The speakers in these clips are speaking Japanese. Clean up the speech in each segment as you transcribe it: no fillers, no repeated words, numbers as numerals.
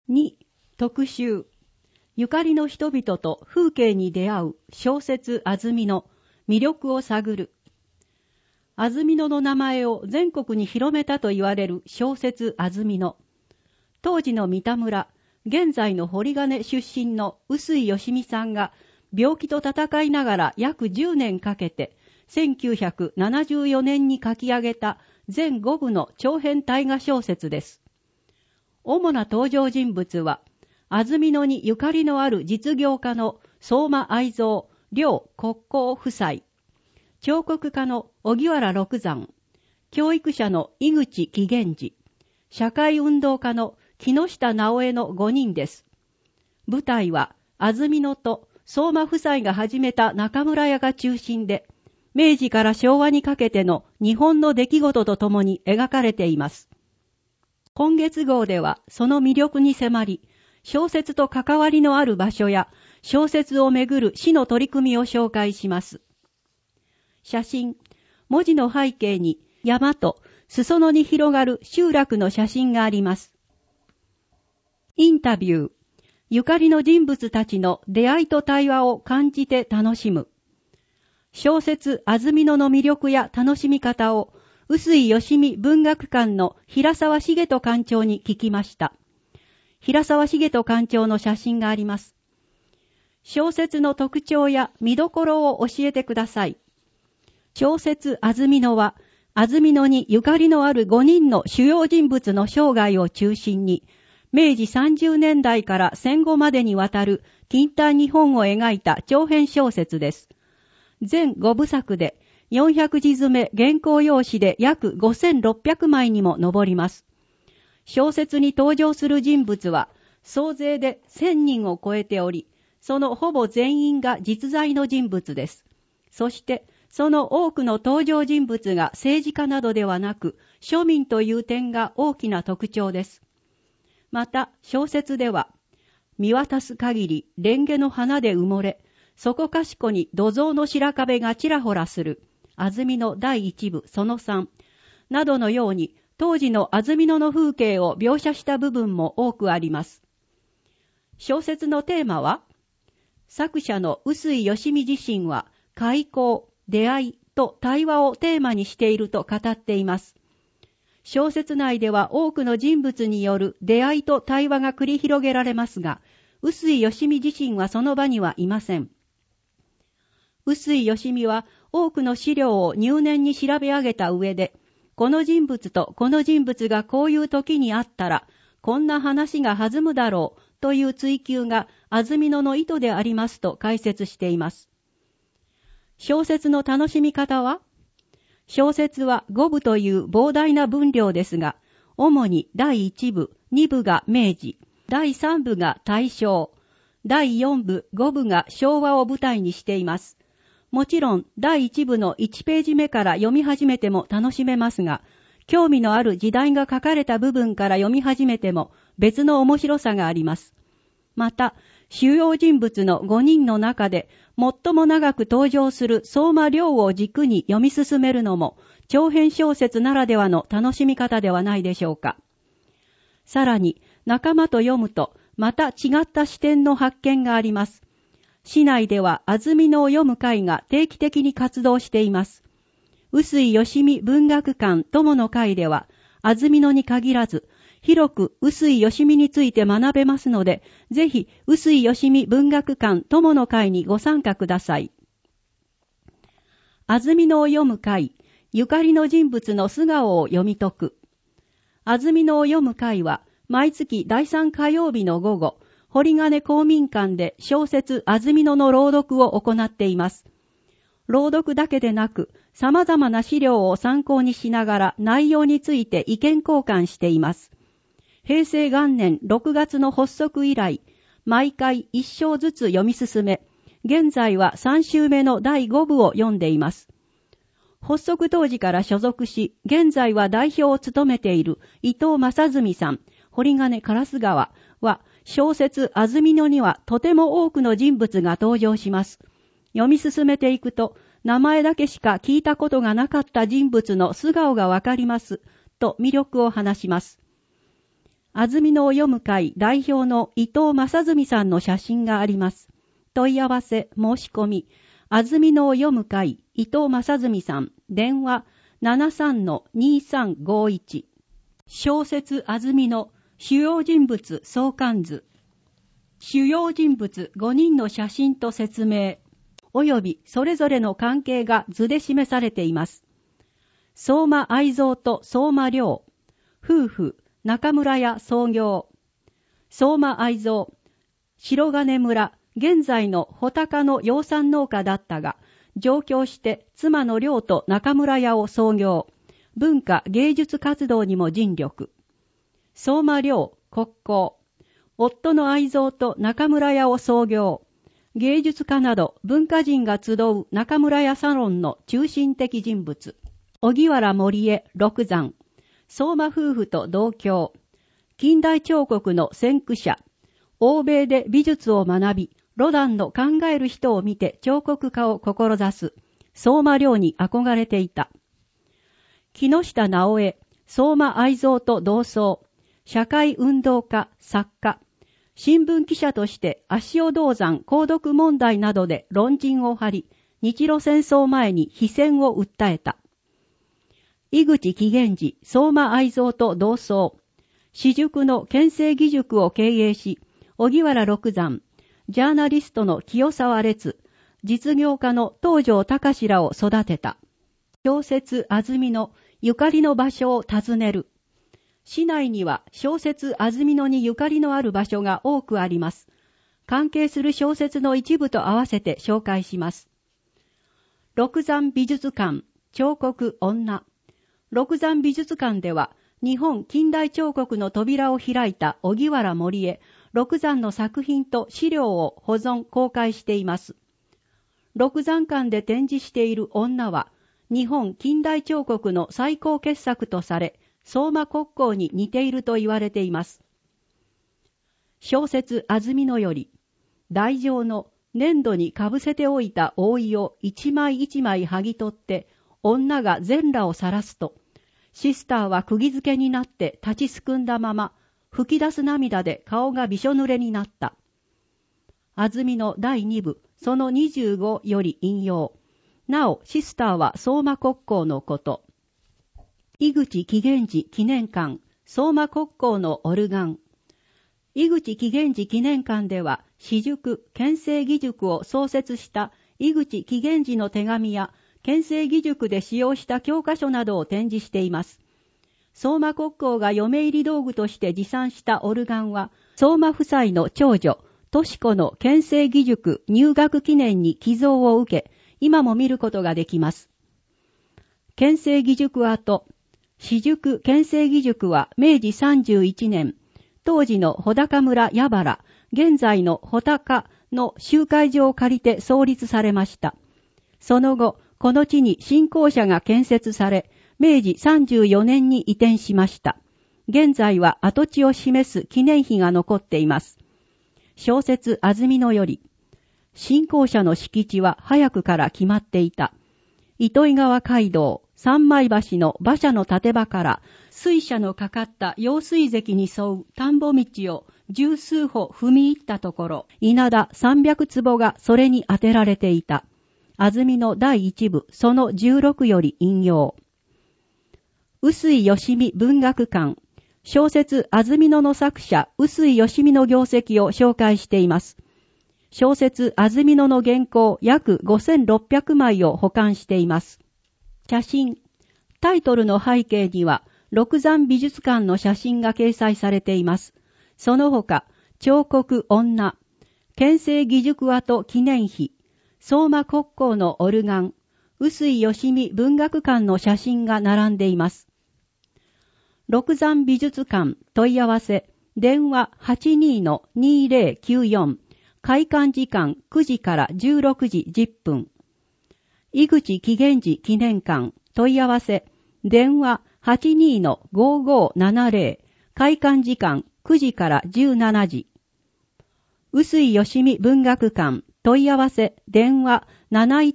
2、特集。ゆかりの人々と風景に出会う小説安曇野、魅力を探る。安曇野の名前を全国に広めたと言われる小説安曇野。当時の三田村、現在の堀金出身の臼井義美さんが病気と戦いながら約10年かけて1974年に書き上げた全5部の長編大河小説です。主な登場人物は、安曇野にゆかりのある実業家の相馬愛蔵、両国交夫妻、彫刻家の荻原六山、教育者の井口紀元治、社会運動家の木下直江の5人です。舞台は安曇野と相馬夫妻が始めた中村屋が中心で、明治から昭和にかけての日本の出来事とともに描かれています。今月号ではその魅力に迫り、小説と関わりのある場所や小説をめぐる市の取り組みを紹介します。写真、文字の背景に山と裾野に広がる集落の写真があります。インタビュー、ゆかりの人物たちの出会いと対話を感じて楽しむ。小説安曇野の魅力や楽しみ方を臼井義美文学館の平沢茂人館長に聞きました。平沢茂人館長の写真があります。小説の特徴や見どころを教えてください。小説安曇野は、安曇野にゆかりのある5人の主要人物の生涯を中心に、明治30年代から戦後までにわたる近代日本を描いた長編小説です。全5部作で400字詰め原稿用紙で約5600枚にも上ります。小説に登場する人物は総勢で1000人を超えており、そのほぼ全員が実在の人物です。そしてその多くの登場人物が政治家などではなく庶民という点が大きな特徴です。また小説では、見渡す限り蓮華の花で埋もれ、そこかしこに土蔵の白壁がちらほらする安曇野第1部その3などのように、当時の安曇野の風景を描写した部分も多くあります。小説のテーマは、作者の臼井義美自身は開口、出会いと対話をテーマにしていると語っています。小説内では多くの人物による出会いと対話が繰り広げられますが、臼井義美自身はその場にはいません。臼井義美は多くの資料を入念に調べ上げた上で、この人物とこの人物がこういう時にあったら、こんな話が弾むだろうという追求が安曇野の意図でありますと解説しています。小説の楽しみ方は、小説は5部という膨大な分量ですが、主に第1部、2部が明治、第3部が大正、第4部、5部が昭和を舞台にしています。もちろん第1部の1ページ目から読み始めても楽しめますが、興味のある時代が書かれた部分から読み始めても別の面白さがあります。また、主要人物の5人の中で最も長く登場する相馬両を軸に読み進めるのも長編小説ならではの楽しみ方ではないでしょうか。さらに仲間と読むとまた違った視点の発見があります。市内では安曇野を読む会が定期的に活動しています。臼井義美文学館友の会では、安曇野に限らず、広く臼井義美について学べますので、ぜひ臼井義美文学館友の会にご参加ください。安曇野を読む会、ゆかりの人物の素顔を読み解く。安曇野を読む会は、毎月第3火曜日の午後、堀金公民館で小説安曇野の朗読を行っています。朗読だけでなく、様々な資料を参考にしながら内容について意見交換しています。平成元年6月の発足以来、毎回1章ずつ読み進め、現在は3週目の第5部を読んでいます。発足当時から所属し、現在は代表を務めている伊藤正純さん、堀金烏川は、小説安曇野にはとても多くの人物が登場します。読み進めていくと、名前だけしか聞いたことがなかった人物の素顔がわかります、と魅力を話します。 安曇野を読む会代表の伊藤正純さんの写真があります。問い合わせ、申し込み、安曇野を読む会伊藤正純さん、電話 73-2351。小説安曇野主要人物相関図。主要人物5人の写真と説明、およびそれぞれの関係が図で示されています。相馬愛蔵と相馬良、夫婦、中村屋創業。相馬愛蔵、白金村、現在の穂高の養蚕農家だったが、上京して妻の良と中村屋を創業。文化芸術活動にも尽力。相馬良、国交。夫の愛蔵と中村屋を創業。芸術家など文化人が集う中村屋サロンの中心的人物。荻原盛江、六山。相馬夫婦と同郷。近代彫刻の先駆者。欧米で美術を学び、ロダンの考える人を見て彫刻家を志す。相馬良に憧れていた。木下直江、相馬愛蔵と同窓。社会運動家、作家。新聞記者として足尾銅山鉱毒問題などで論陣を張り、日露戦争前に非戦を訴えた。井口紀元治、相馬愛蔵と同窓。私塾の県政義塾を経営し、荻原六山、ジャーナリストの清沢烈、実業家の東條隆らを育てた。小説安曇野ゆかりの場所を訪ねる。市内には小説安曇野にゆかりのある場所が多くあります。関係する小説の一部と合わせて紹介します。六山美術館、彫刻女。六山美術館では、日本近代彫刻の扉を開いた荻原盛江、六山の作品と資料を保存・公開しています。六山館で展示している女は、日本近代彫刻の最高傑作とされ、相馬国交に似ていると言われています。小説安曇野より、台上の粘土にかぶせておいた覆いを一枚一枚剥ぎ取って、女が全裸を晒すと、シスターは釘付けになって立ちすくんだまま、吹き出す涙で顔がびしょ濡れになった。安曇野第2部、その25より引用。なお、シスターは相馬国交のこと。井口紀元治記念館、相馬国交のオルガン。井口紀元治記念館では、私塾、県政義塾を創設した井口紀元治の手紙や、県政義塾で使用した教科書などを展示しています。相馬国交が嫁入り道具として持参したオルガンは、相馬夫妻の長女、敏子の県政義塾入学記念に寄贈を受け、今も見ることができます。県政義塾跡、私塾県政義塾は明治31年、当時の穂高村矢原、現在の穂高の集会場を借りて創立されました。その後、この地に新校舎が建設され、明治34年に移転しました。現在は跡地を示す記念碑が残っています。小説安曇野より、新校舎の敷地は早くから決まっていた。糸魚川街道、三枚橋の馬車の立場から、水車のかかった用水堰に沿う田んぼ道を十数歩踏み入ったところ、稲田300坪がそれに当てられていた。安曇野第1部、その16より引用。臼井義美文学館、小説安曇野の作者、臼井義美の業績を紹介しています。小説安曇野の原稿約5600枚を保管しています。写真。タイトルの背景には、六山美術館の写真が掲載されています。その他、彫刻女、県政義塾跡記念碑、相馬国交のオルガン、臼井義美文学館の写真が並んでいます。六山美術館問い合わせ、電話 82-2094、開館時間9時から16時10分。井口紀元治記念館問い合わせ、電話 82-5570、開館時間9時から17時。臼井義美文学館問い合わせ、電話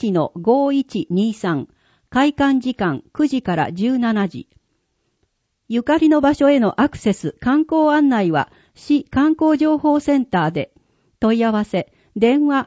71-5123、開館時間9時から17時。 ゆかりの場所へのアクセス、観光案内は市観光情報センターで。問い合わせ、電話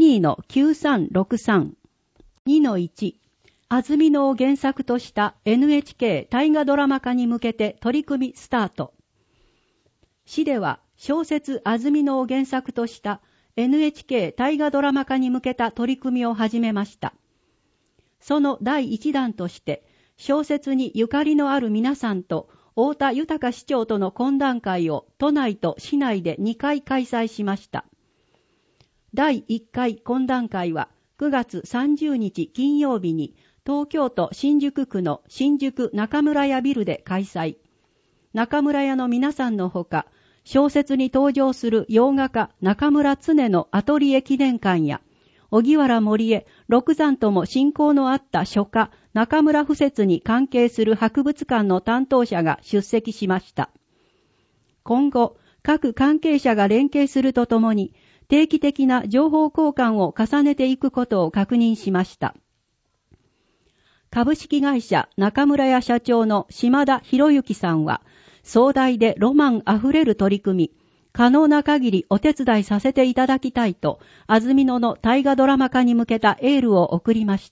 82-9363。2-1。安曇野を原作とした NHK 大河ドラマ化に向けて取り組みスタート。市では小説安曇野を原作とした NHK 大河ドラマ化に向けた取り組みを始めました。その第一弾として、小説にゆかりのある皆さんと太田豊市長との懇談会を都内と市内で2回開催しました。第1回懇談会は9月30日金曜日に東京都新宿区の新宿中村屋ビルで開催。中村屋の皆さんのほか、小説に登場する洋画家中村常のアトリエ記念館や、荻原盛江、六山とも親交のあった書家中村不説に関係する博物館の担当者が出席しました。今後、各関係者が連携するとともに、定期的な情報交換を重ねていくことを確認しました。株式会社中村屋社長の島田博之さんは、壮大でロマンあふれる取り組み、可能な限りお手伝いさせていただきたいと、安曇野の大河ドラマ化に向けたエールを送りました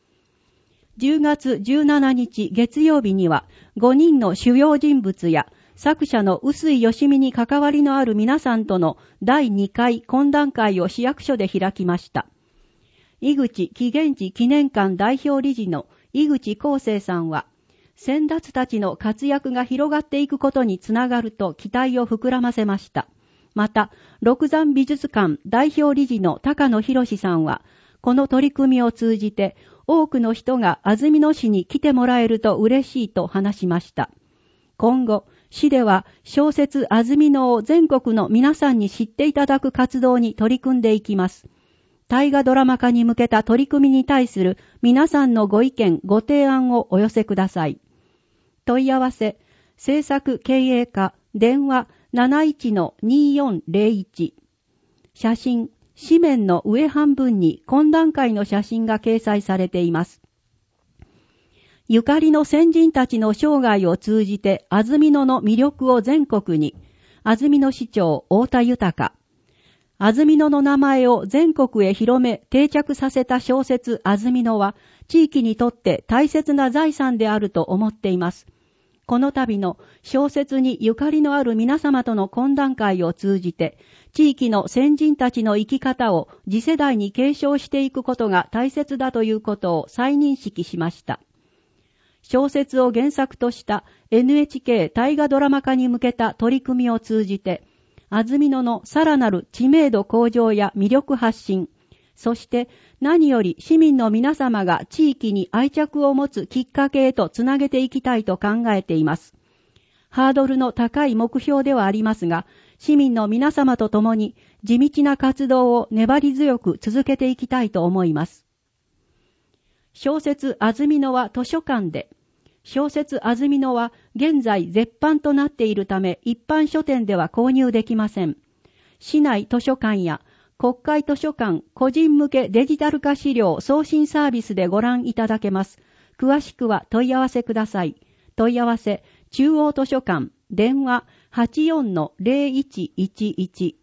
。10月17日月曜日には、5人の主要人物や、作者の臼井義美に関わりのある皆さんとの第2回懇談会を市役所で開きました。井口紀元寺記念館代表理事の井口康生さんは、先達たちの活躍が広がっていくことにつながると期待を膨らませました。また、六山美術館代表理事の高野博さんは、この取り組みを通じて多くの人が安曇野市に来てもらえると嬉しいと話しました。今後、市では小説安曇野を全国の皆さんに知っていただく活動に取り組んでいきます。大河ドラマ化に向けた取り組みに対する皆さんのご意見、ご提案をお寄せください。問い合わせ、制作経営課、電話 71-2401。写真、紙面の上半分に懇談会の写真が掲載されています。ゆかりの先人たちの生涯を通じて安曇野の魅力を全国に、安曇野市長太田豊。安曇野の名前を全国へ広め定着させた小説安曇野は地域にとって大切な財産であると思っています。この度の小説にゆかりのある皆様との懇談会を通じて地域の先人たちの生き方を次世代に継承していくことが大切だということを再認識しました。小説を原作とした NHK 大河ドラマ化に向けた取り組みを通じて、安曇野のさらなる知名度向上や魅力発信、そして何より市民の皆様が地域に愛着を持つきっかけへとつなげていきたいと考えています。ハードルの高い目標ではありますが、市民の皆様と共に地道な活動を粘り強く続けていきたいと思います。小説安曇野は図書館で、小説安曇野は現在絶版となっているため一般書店では購入できません。市内図書館や国会図書館個人向けデジタル化資料送信サービスでご覧いただけます。詳しくは問い合わせください。問い合わせ、中央図書館、電話 84-0111